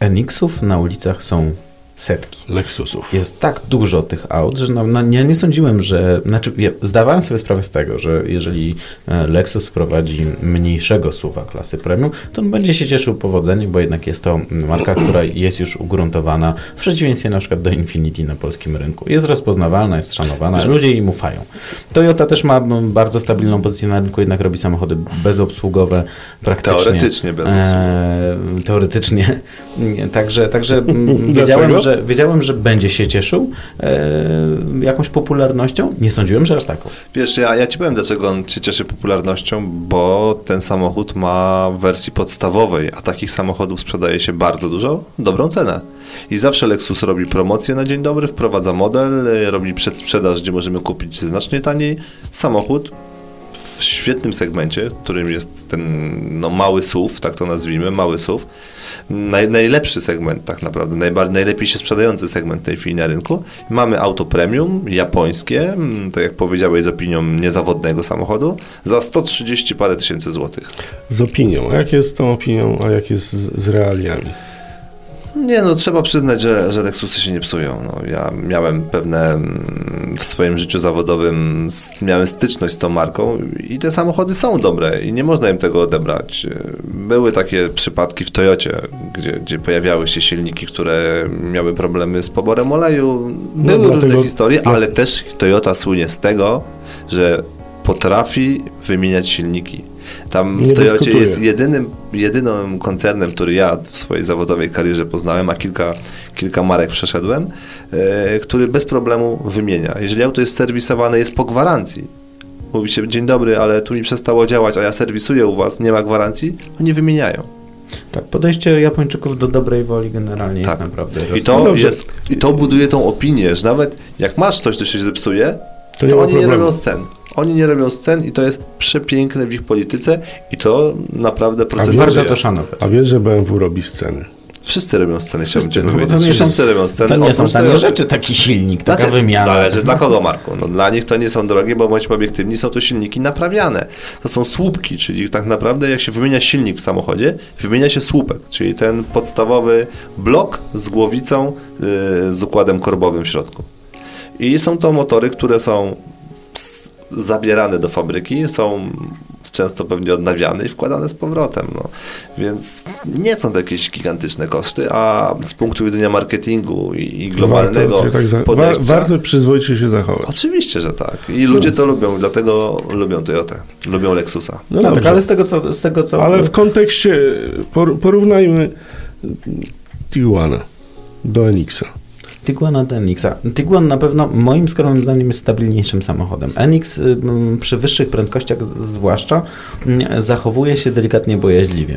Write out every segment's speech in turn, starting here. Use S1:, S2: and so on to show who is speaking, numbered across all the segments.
S1: Enixów na ulicach są setki.
S2: Lexusów.
S1: Jest tak dużo tych aut, że ja nie sądziłem, że... ja zdawałem sobie sprawę z tego, że jeżeli Lexus prowadzi mniejszego SUV-a klasy premium, to on będzie się cieszył powodzeniem, bo jednak jest to marka, która jest już ugruntowana, w przeciwieństwie na przykład do Infiniti na polskim rynku. Jest rozpoznawalna, jest szanowana, ludzie im ufają. Toyota też ma bardzo stabilną pozycję na rynku, jednak robi samochody bezobsługowe praktycznie.
S3: Teoretycznie bezobsługowe.
S1: Teoretycznie. Także wiedziałem, że będzie się cieszył jakąś popularnością. Nie sądziłem, że aż taką.
S3: Wiesz, ja ci powiem, dlaczego on się cieszy popularnością, bo ten samochód ma w wersji podstawowej, a takich samochodów sprzedaje się bardzo dużo, dobrą cenę. I zawsze Lexus robi promocję na dzień dobry, wprowadza model, robi przedsprzedaż, gdzie możemy kupić znacznie taniej samochód w świetnym segmencie, którym jest ten mały SUV, tak to nazwijmy, mały SUV. Najlepszy segment tak naprawdę, najlepiej się sprzedający segment w tej chwili na rynku. Mamy auto premium, japońskie, tak jak powiedziałeś, z opinią niezawodnego samochodu, za 130 parę tysięcy złotych.
S2: Z opinią. A jak jest z tą opinią, a jak jest z realiami?
S3: Nie, trzeba przyznać, że Lexusy się nie psują. Ja miałem w swoim życiu zawodowym miałem styczność z tą marką i te samochody są dobre i nie można im tego odebrać. Były takie przypadki w Toyocie, gdzie pojawiały się silniki, które miały problemy z poborem oleju. Były różne historie, ale też Toyota słynie z tego, że potrafi wymieniać silniki. Tam w Toyocie jest jedynym koncernem, który ja w swojej zawodowej karierze poznałem, a kilka marek przeszedłem, który bez problemu wymienia. Jeżeli auto jest serwisowane, jest po gwarancji. Mówi się, dzień dobry, ale tu mi przestało działać, a ja serwisuję u was, nie ma gwarancji, oni wymieniają.
S1: Tak, podejście Japończyków do dobrej woli generalnie jest naprawdę
S3: I to buduje tą opinię, że nawet jak masz coś, co się zepsuje, to oni nie robią scen. Oni nie robią scen i to jest przepiękne w ich polityce i to naprawdę
S1: warto to szanować.
S2: A wiesz, że BMW robi sceny?
S3: Wszyscy robią sceny, chciałbym cię powiedzieć. Wszyscy robią sceny.
S1: To nie są tanie rzeczy, taki silnik, taka wymiana.
S3: Zależy dla kogo, Marku. Dla nich to nie są drogie, bo bądźmy obiektywni, są to silniki naprawiane. To są słupki, czyli tak naprawdę jak się wymienia silnik w samochodzie, wymienia się słupek, czyli ten podstawowy blok z głowicą z układem korbowym w środku. I są to motory, które są zabierane do fabryki, są często pewnie odnawiane i wkładane z powrotem. Więc nie są to jakieś gigantyczne koszty, a z punktu widzenia marketingu i globalnego podejścia...
S2: Warto przyzwoicie się zachować.
S3: Oczywiście, że tak. I ludzie to lubią, dlatego lubią Toyotę, lubią Lexusa.
S1: Tak, ale z tego co...
S2: Ale w kontekście, porównajmy Tiguana do Enixa.
S1: Tiguana do Enixa. Tiguan na pewno moim skromnym zdaniem jest stabilniejszym samochodem. Enix przy wyższych prędkościach zwłaszcza zachowuje się delikatnie bojaźliwie.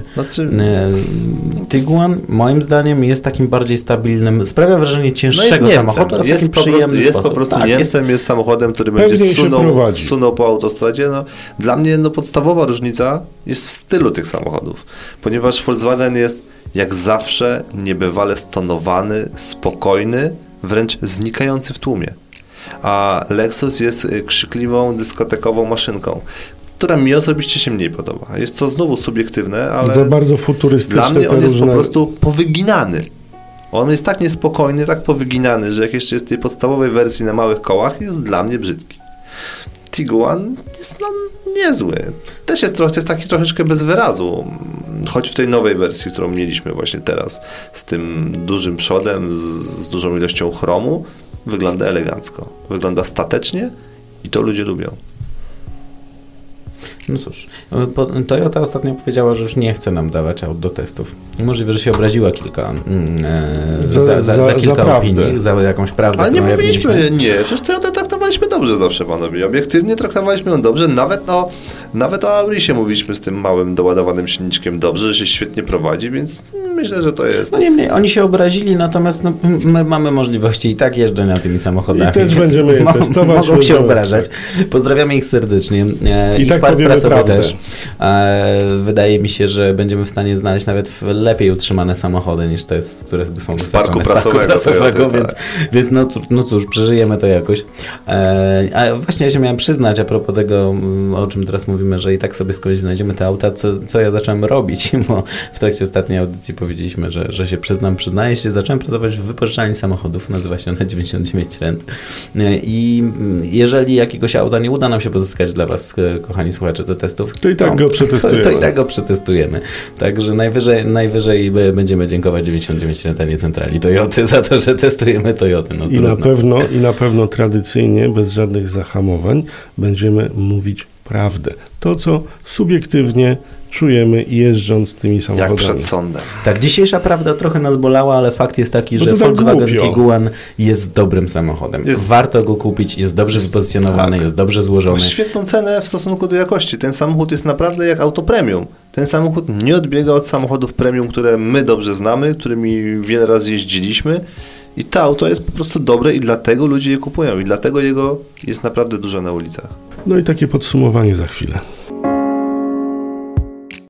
S1: Tiguan moim zdaniem jest takim bardziej stabilnym, sprawia wrażenie cięższego samochodu, ale w takim przyjemny sposób.
S3: Po prostu Niemcem, jest samochodem, który będzie sunął po autostradzie. Dla mnie podstawowa różnica jest w stylu tych samochodów, ponieważ Volkswagen jest jak zawsze niebywale stonowany, spokojny, wręcz znikający w tłumie. A Lexus jest krzykliwą, dyskotekową maszynką, która mi osobiście się mniej podoba. Jest to znowu subiektywne, ale
S2: za bardzo futurystyczne.
S3: Dla mnie on jest po prostu powyginany. On jest tak niespokojny, tak powyginany, że jak jeszcze jest w tej podstawowej wersji na małych kołach, jest dla mnie brzydki. Tiguan jest niezły. Też jest taki troszeczkę bez wyrazu. Choć w tej nowej wersji, którą mieliśmy właśnie teraz, z tym dużym przodem, z dużą ilością chromu, wygląda elegancko. Wygląda statecznie i to ludzie lubią.
S1: No cóż, Toyota ostatnio powiedziała, że już nie chce nam dawać aut do testów. Możliwe, że się obraziła za kilka opinii, za jakąś prawdę.
S3: Ale nie mówiliśmy, przecież Toyotę traktowaliśmy dobrze zawsze, panowie. Obiektywnie traktowaliśmy ją dobrze. Nawet o Aurisie mówiliśmy z tym małym, doładowanym silniczkiem dobrze, że się świetnie prowadzi, więc myślę, że to jest...
S1: No niemniej, oni się obrazili, natomiast my mamy możliwości i tak jeżdżenia tymi samochodami.
S2: I też będziemy je testować.
S1: Mogą się obrażać. Pozdrawiamy ich serdecznie.
S2: I tak powiemy prawdę.
S1: Też. Wydaje mi się, że będziemy w stanie znaleźć nawet lepiej utrzymane samochody niż te, które są
S3: z parku prasowego.
S1: Więc no cóż, przeżyjemy to jakoś. A właśnie ja się miałem przyznać a propos tego, o czym teraz mówimy, że i tak sobie skądś znajdziemy te auta, co ja zacząłem robić, bo w trakcie ostatniej audycji powiedzieliśmy, że się przyznaję się, zacząłem pracować w wypożyczalni samochodów, nazywa się ona 99 Rent. I jeżeli jakiegoś auta nie uda nam się pozyskać dla was, kochani słuchacze, do testów,
S2: to i tak go przetestujemy.
S1: To i tak go przetestujemy. Także najwyżej będziemy dziękować 99 Rent, a nie centrali Toyoty za to, że testujemy Toyoty. No,
S2: I na pewno tradycyjnie, bez żadnych zahamowań, będziemy mówić prawdę. To, co subiektywnie czujemy jeżdżąc tymi samochodami.
S3: Jak przed sądem.
S1: Tak, dzisiejsza prawda trochę nas bolała, ale fakt jest taki, że Volkswagen Tiguan jest dobrym samochodem. Warto go kupić, jest dobrze wypozycjonowany, jest dobrze złożony.
S3: Ma świetną cenę w stosunku do jakości. Ten samochód jest naprawdę jak auto premium. Ten samochód nie odbiega od samochodów premium, które my dobrze znamy, którymi wiele razy jeździliśmy. I to auto jest po prostu dobre i dlatego ludzie je kupują. I dlatego jego jest naprawdę dużo na ulicach.
S2: No i takie podsumowanie za chwilę.